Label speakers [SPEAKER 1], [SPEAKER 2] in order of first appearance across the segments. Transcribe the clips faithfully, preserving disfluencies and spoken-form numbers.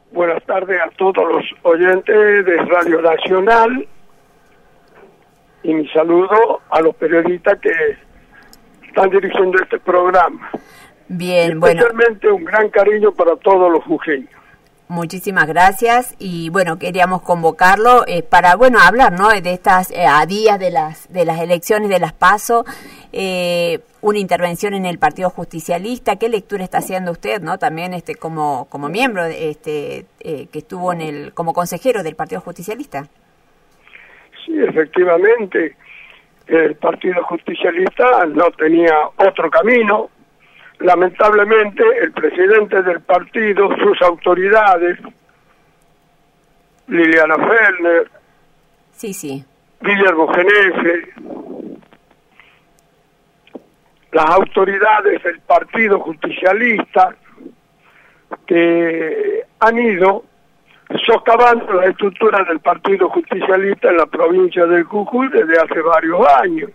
[SPEAKER 1] Buenas tardes a todos los oyentes de Radio Nacional y mi saludo a los periodistas que están dirigiendo este programa.
[SPEAKER 2] Bien,
[SPEAKER 1] y especialmente bueno, un gran cariño para todos los jujeños.
[SPEAKER 2] Muchísimas gracias y bueno, queríamos convocarlo eh, para bueno hablar, ¿no? De estas eh, a días de las de las elecciones de las PASO, eh, una intervención en el Partido Justicialista. ¿Qué lectura está haciendo usted, no? También este como como miembro este eh, que estuvo en el como consejero del Partido Justicialista.
[SPEAKER 1] Sí, efectivamente, el Partido Justicialista no tenía otro camino. Lamentablemente, el presidente del partido, sus autoridades, Liliana Fellner,
[SPEAKER 2] sí, sí,
[SPEAKER 1] Guillermo Genefe, las autoridades del Partido Justicialista, que han ido socavando la estructura del Partido Justicialista en la provincia del Jujuy desde hace varios años.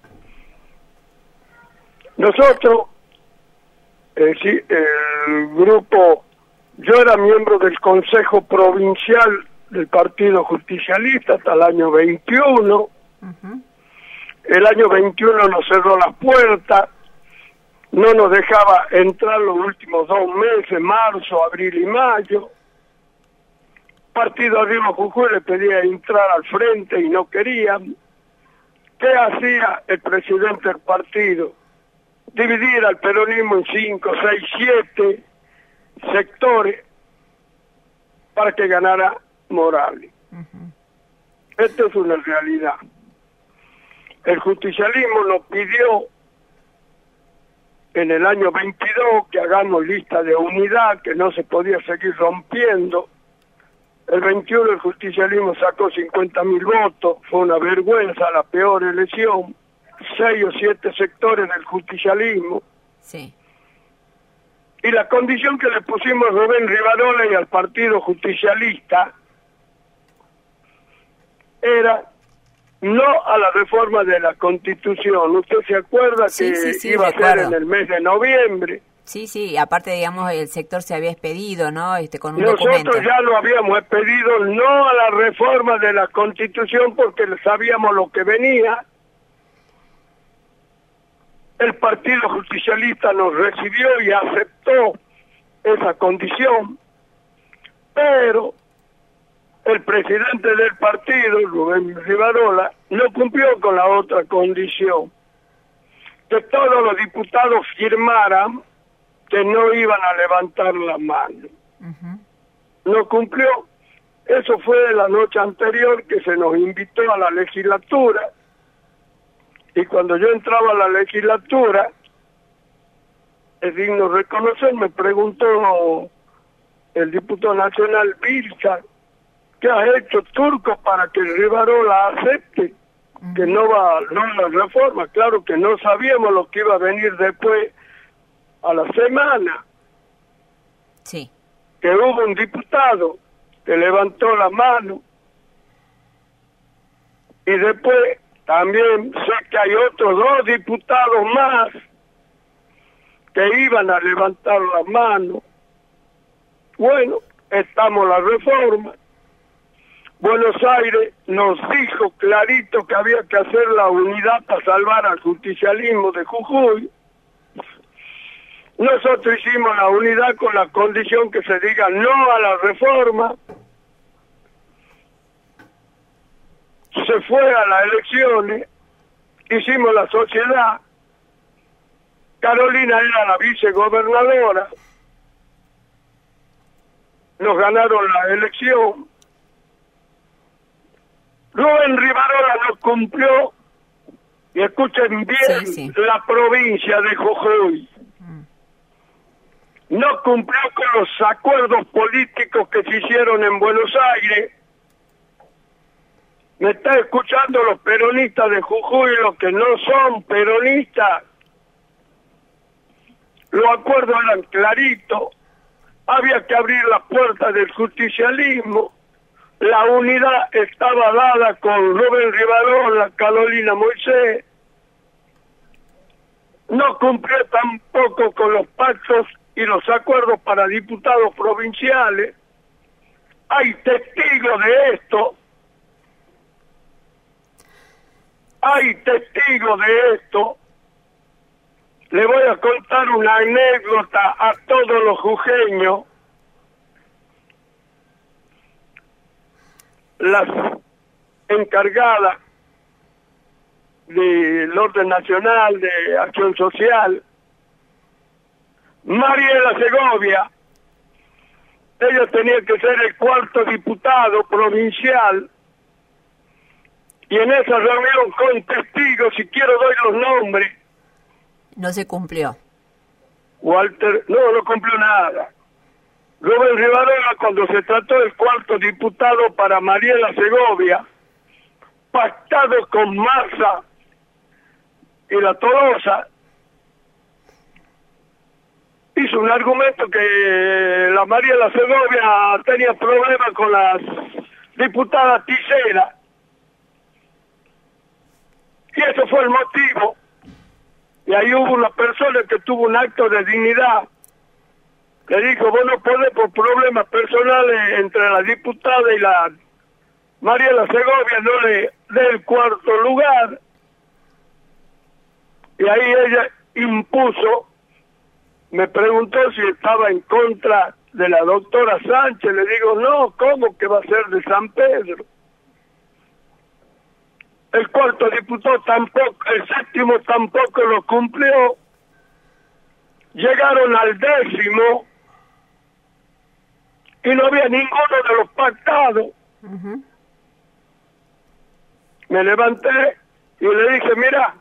[SPEAKER 1] Nosotros, Eh, sí, el grupo, yo era miembro del Consejo Provincial del Partido Justicialista hasta el año veintiuno. Uh-huh. El año veintiuno nos cerró las puertas, no nos dejaba entrar los últimos dos meses, marzo, abril y mayo. Partido Arriba Jujuy le pedía entrar al frente y no querían. ¿Qué hacía el presidente del partido? Dividir al peronismo en cinco, seis, siete sectores para que ganara Morales. Uh-huh. Esto es una realidad. El justicialismo nos pidió en el año veintidós que hagamos lista de unidad, que no se podía seguir rompiendo. El veintiuno el justicialismo sacó cincuenta mil votos, fue una vergüenza, la peor elección. Seis o siete sectores del justicialismo.
[SPEAKER 2] Sí. Y
[SPEAKER 1] la condición que le pusimos a Rubén Rivarola y al Partido Justicialista era no a la reforma de la Constitución. ¿Usted se acuerda
[SPEAKER 2] sí,
[SPEAKER 1] que
[SPEAKER 2] sí, sí,
[SPEAKER 1] iba
[SPEAKER 2] recuerdo.
[SPEAKER 1] a ser en el mes de noviembre?
[SPEAKER 2] Sí, sí, aparte, digamos, el sector se había expedido, ¿no? Este, con un
[SPEAKER 1] Nosotros
[SPEAKER 2] documento.
[SPEAKER 1] ya lo habíamos expedido, no a la reforma de la Constitución, porque sabíamos lo que venía. El Partido Justicialista nos recibió y aceptó esa condición, pero el presidente del partido, Rubén Rivarola, no cumplió con la otra condición, que todos los diputados firmaran que no iban a levantar la mano. Uh-huh. No cumplió. Eso fue la noche anterior que se nos invitó a la legislatura. Y cuando yo entraba a la legislatura, es digno reconocer, me preguntó el diputado nacional Vilca, ¿qué ha hecho Turco para que Rivarola acepte uh-huh. que no va no la reforma? Claro que no sabíamos lo que iba a venir después a la semana.
[SPEAKER 2] Sí.
[SPEAKER 1] Que hubo un diputado que levantó la mano y después también sé que hay otros dos diputados más que iban a levantar la mano. Bueno, estamos la reforma. Buenos Aires nos dijo clarito que había que hacer la unidad para salvar al justicialismo de Jujuy. Nosotros hicimos la unidad con la condición que se diga no a la reforma. Se fue a las elecciones, hicimos la sociedad, Carolina era la vicegobernadora, nos ganaron la elección, Rubén Rivarola no cumplió, y escuchen bien,
[SPEAKER 2] sí, sí.
[SPEAKER 1] la provincia de Jujuy, mm. no cumplió con los acuerdos políticos que se hicieron en Buenos Aires. Me está escuchando los peronistas de Jujuy, los que no son peronistas. Los acuerdos eran claritos. Había que abrir las puertas del justicialismo. La unidad estaba dada con Rubén Rivarola, Carolina Moisés. No cumplió tampoco con los pactos y los acuerdos para diputados provinciales. hay testigos de esto, hay testigos de esto. Le voy a contar una anécdota a todos los jujeños. Las encargadas del orden nacional de acción social, Mariela Segovia, ella tenía que ser el cuarto diputado provincial, y en esa reunión con testigos, si quiero doy los nombres.
[SPEAKER 2] No se cumplió.
[SPEAKER 1] Walter, no, no cumplió nada. Rubén Rivarola, cuando se trató del cuarto diputado para Mariela Segovia, pactado con Massa y la Tolosa, hizo un argumento que la Mariela Segovia tenía problemas con las diputadas Tisera, y eso fue el motivo. Y ahí hubo una persona que tuvo un acto de dignidad, le dijo, vos no podés por problemas personales entre la diputada y la Mariela Segovia, no le dé el cuarto lugar. Y ahí ella impuso, me preguntó si estaba en contra de la doctora Sánchez. Le digo, no, ¿cómo que va a ser de San Pedro? El cuarto diputado tampoco, el séptimo tampoco lo cumplió. Llegaron al décimo y no había ninguno de los pactados. Uh-huh. Me levanté y le dije, mira,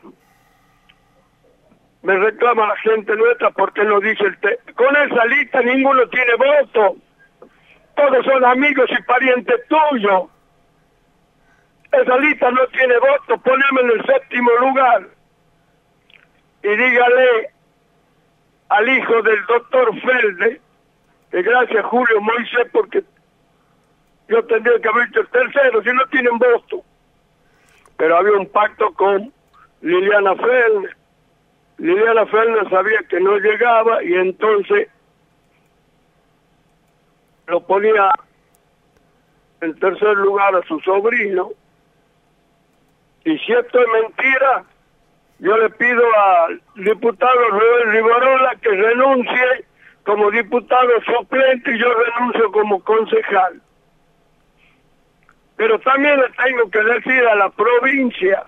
[SPEAKER 1] me reclama la gente nuestra porque no dice el te con esa lista ninguno tiene voto, todos son amigos y parientes tuyos, esa lista no tiene voto, poneme en el séptimo lugar y dígale al hijo del doctor Felde que gracias Julio Moisés, porque yo tendría que haber hecho el tercero si no tienen voto. Pero había un pacto con Liliana Felde. Liliana Felde sabía que no llegaba y entonces lo ponía en tercer lugar a su sobrino. Y si esto es mentira, yo le pido al diputado Rubén Rivarola que renuncie como diputado suplente y yo renuncio como concejal. Pero también le tengo que decir a la provincia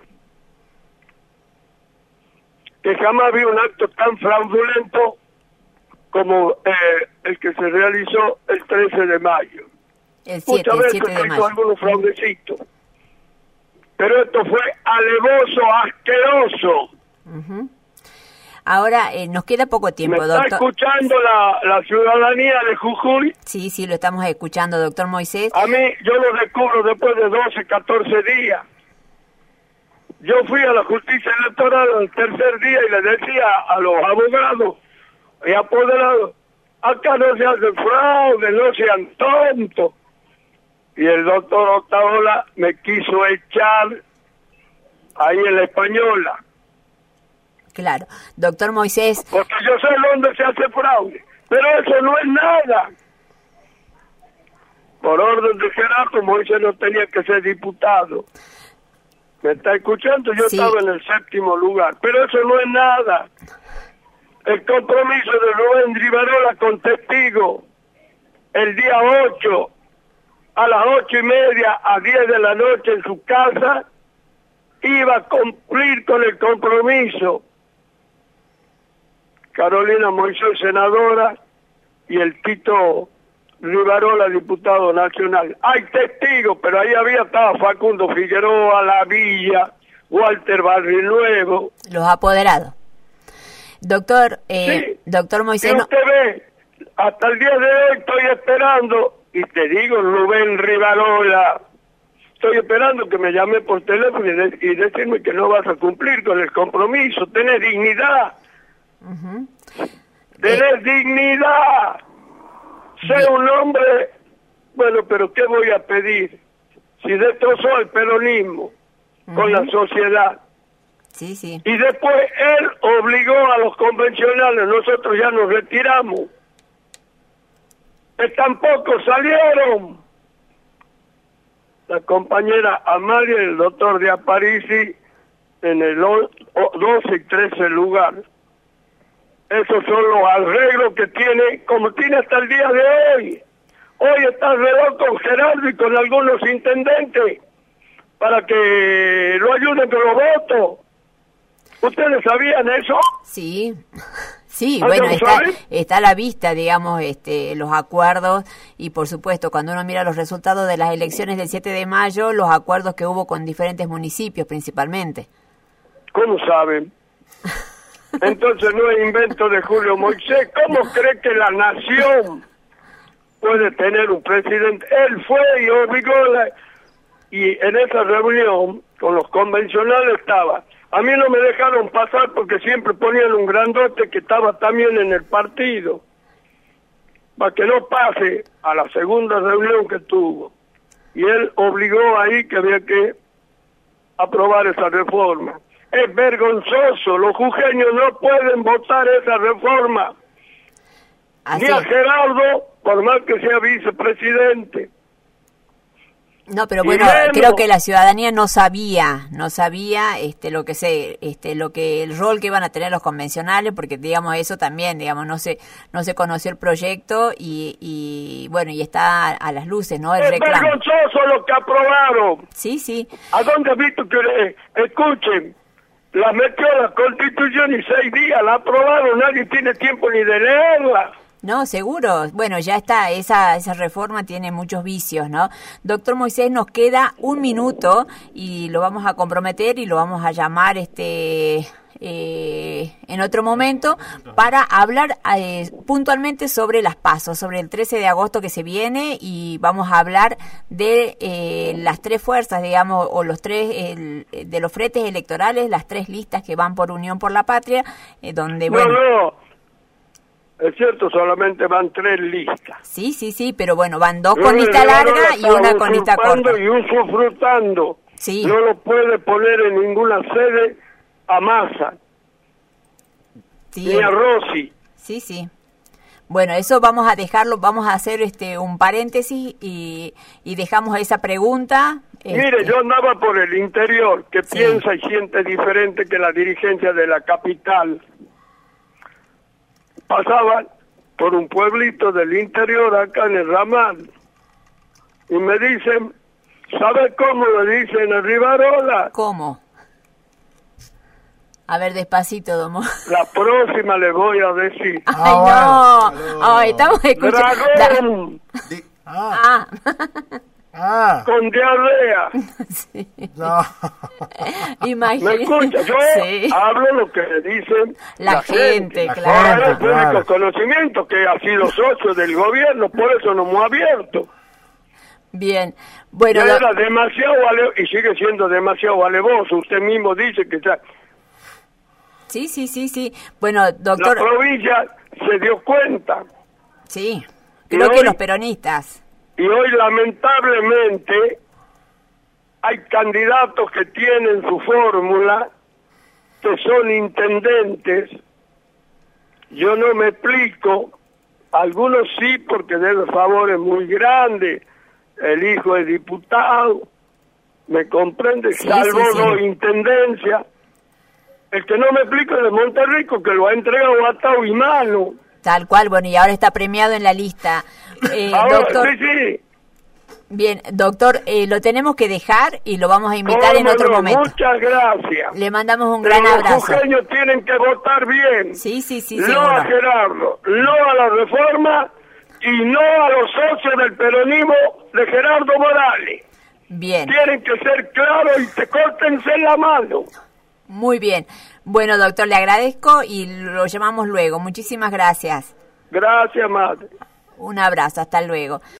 [SPEAKER 1] que jamás vi un acto tan fraudulento como eh, el que se realizó el trece de mayo.
[SPEAKER 2] El siete,
[SPEAKER 1] Muchas veces
[SPEAKER 2] el siete de mayo.
[SPEAKER 1] algunos fraudecitos. Pero esto fue alevoso, asqueroso.
[SPEAKER 2] Uh-huh. Ahora, eh, nos queda poco tiempo,
[SPEAKER 1] ¿Me está
[SPEAKER 2] doctor?
[SPEAKER 1] escuchando la, la ciudadanía de Jujuy?
[SPEAKER 2] Sí, sí, lo estamos escuchando, doctor Moisés.
[SPEAKER 1] A mí, yo lo descubro después de doce, catorce días. Yo fui a la justicia electoral el tercer día y le decía a los abogados y apoderados, acá no se hace fraude, no sean tontos. Y el doctor Otaola me quiso echar ahí en la Española.
[SPEAKER 2] Claro, doctor Moisés.
[SPEAKER 1] Porque yo sé dónde se hace fraude, pero eso no es nada. Por orden de Gerardo, Moisés no tenía que ser diputado. ¿Me está escuchando? Yo sí. Estaba en el séptimo lugar, pero eso no es nada. El compromiso de Rubén Rivarola con testigo el día ocho, a las ocho y media a diez de la noche en su casa, iba a cumplir con el compromiso. Carolina Moisés, senadora, y el Tito Rivarola, diputado nacional. Hay testigos, pero ahí había estaba Facundo Figueroa, La Villa, Walter Barrinuevo.
[SPEAKER 2] Los apoderados. Doctor, eh,
[SPEAKER 1] sí.
[SPEAKER 2] doctor Moisés...
[SPEAKER 1] Y usted ve, hasta el día de hoy estoy esperando, y te digo, Rubén Rivarola, estoy esperando que me llame por teléfono y, de, y decirme que no vas a cumplir con el compromiso. Tenés dignidad. Uh-huh. Tenés eh. dignidad. Sé Bien. un hombre, bueno, pero ¿qué voy a pedir? Si destrozó el peronismo uh-huh. con la sociedad.
[SPEAKER 2] Sí, sí.
[SPEAKER 1] Y después él obligó a los convencionales, nosotros ya nos retiramos. Que tampoco salieron. la compañera Amalia y el doctor de Aparici en el doce y trece lugar. Esos son los arreglos que tiene, como tiene hasta el día de hoy. Hoy está alrededor con Gerardo y con algunos intendentes para que lo ayuden con los votos. ¿Ustedes sabían eso?
[SPEAKER 2] Sí, sí, bueno, está, está a la vista, digamos, este, los acuerdos y por supuesto, cuando uno mira los resultados de las elecciones del siete de mayo, los acuerdos que hubo con diferentes municipios principalmente.
[SPEAKER 1] ¿Cómo saben? Entonces no es invento de Julio Moisés. ¿Cómo cree que la nación puede tener un presidente? Él fue y obligó, la, y en esa reunión con los convencionales estaba. A mí no me dejaron pasar porque siempre ponían un grandote que estaba también en el partido, para que no pase a la segunda reunión que tuvo. Y él obligó ahí que había que aprobar esa reforma. Es vergonzoso, los jujeños no pueden votar esa reforma. Así. Ni a Gerardo, por más que sea vicepresidente.
[SPEAKER 2] No, pero bueno, creo que la ciudadanía no sabía, no sabía este lo que se este lo que el rol que iban a tener los convencionales, porque digamos eso también, digamos, no se no se conoció el proyecto y, y bueno, y está a las luces, ¿no? El
[SPEAKER 1] es
[SPEAKER 2] reclamo.
[SPEAKER 1] Vergonzoso lo que aprobaron.
[SPEAKER 2] Sí, sí.
[SPEAKER 1] ¿A dónde has visto que eh, escuchen? La metió la Constitución y seis días la aprobaron, nadie tiene tiempo ni de leerla.
[SPEAKER 2] No, seguro. Bueno, ya está, esa esa reforma tiene muchos vicios, ¿no? Doctor Moisés, nos queda un minuto y lo vamos a comprometer y lo vamos a llamar este eh, en otro momento para hablar eh, puntualmente sobre las PASO, sobre el trece de agosto que se viene y vamos a hablar de eh, las tres fuerzas, digamos, o los tres, el, de los fretes electorales, las tres listas que van por Unión por la Patria, eh, donde,
[SPEAKER 1] no,
[SPEAKER 2] bueno...
[SPEAKER 1] No. Es cierto, solamente van tres listas.
[SPEAKER 2] Sí, sí, sí, pero bueno, van dos con lista larga y una con lista corta.
[SPEAKER 1] Y un sufrutando.
[SPEAKER 2] Sí.
[SPEAKER 1] No lo puede poner en ninguna sede a Massa. Sí. Ni a Rossi.
[SPEAKER 2] Sí, sí. Bueno, eso vamos a dejarlo, vamos a hacer este un paréntesis y, y dejamos esa pregunta.
[SPEAKER 1] Mire,
[SPEAKER 2] este...
[SPEAKER 1] yo andaba por el interior, que sí. Piensa y siente diferente que la dirigencia de la capital. Pasaban por un pueblito del interior acá en el Ramal y me dicen, ¿sabe cómo le dicen a Rivarola?
[SPEAKER 2] ¿Cómo? A ver, despacito, Domo.
[SPEAKER 1] La próxima le voy a decir.
[SPEAKER 2] Ay, ah, no. Bueno. Ay, estamos escuchando.
[SPEAKER 1] Dragón.
[SPEAKER 2] Di... Ah.
[SPEAKER 1] ah. Ah. Con diarrea.
[SPEAKER 2] Sí.
[SPEAKER 1] No.
[SPEAKER 2] Imagínate.
[SPEAKER 1] ¿Me escucha? Yo sí. hablo lo que le dicen
[SPEAKER 2] la,
[SPEAKER 1] la
[SPEAKER 2] gente,
[SPEAKER 1] gente.
[SPEAKER 2] claro.
[SPEAKER 1] Ahora el público claro. conocimiento que ha sido socio del gobierno, por eso nos hemos abierto.
[SPEAKER 2] Bien. Bueno,
[SPEAKER 1] ya era demasiado ale... y sigue siendo demasiado alevoso. Usted mismo dice que está...
[SPEAKER 2] Sí, sí, sí, sí. Bueno, doctor...
[SPEAKER 1] La provincia se dio cuenta.
[SPEAKER 2] Sí, creo que hoy... los peronistas...
[SPEAKER 1] Y hoy lamentablemente hay candidatos que tienen su fórmula, que son intendentes. Yo no me explico, algunos sí porque deben favores muy grandes, el hijo es diputado, me comprende, sí, salvo sí, sí. dos intendencias. El que no me explico es de Monterrico, que lo ha entregado atado y mano.
[SPEAKER 2] Tal cual, bueno, y ahora está premiado en la lista. Eh,
[SPEAKER 1] ahora,
[SPEAKER 2] doctor,
[SPEAKER 1] sí, sí.
[SPEAKER 2] Bien, doctor, eh, lo tenemos que dejar y lo vamos a invitar en otro
[SPEAKER 1] no,
[SPEAKER 2] momento.
[SPEAKER 1] Muchas gracias.
[SPEAKER 2] Le mandamos un gran
[SPEAKER 1] Pero
[SPEAKER 2] abrazo.
[SPEAKER 1] Los jujeños tienen que votar bien.
[SPEAKER 2] Sí, sí, sí,
[SPEAKER 1] no
[SPEAKER 2] seguro.
[SPEAKER 1] a Gerardo, no a la reforma y no a los socios del peronismo de Gerardo Morales.
[SPEAKER 2] Bien.
[SPEAKER 1] Tienen que ser claros y te córtense la mano.
[SPEAKER 2] Muy bien. Bueno, doctor, le agradezco y lo llamamos luego. Muchísimas gracias.
[SPEAKER 1] Gracias, madre.
[SPEAKER 2] Un abrazo, hasta luego.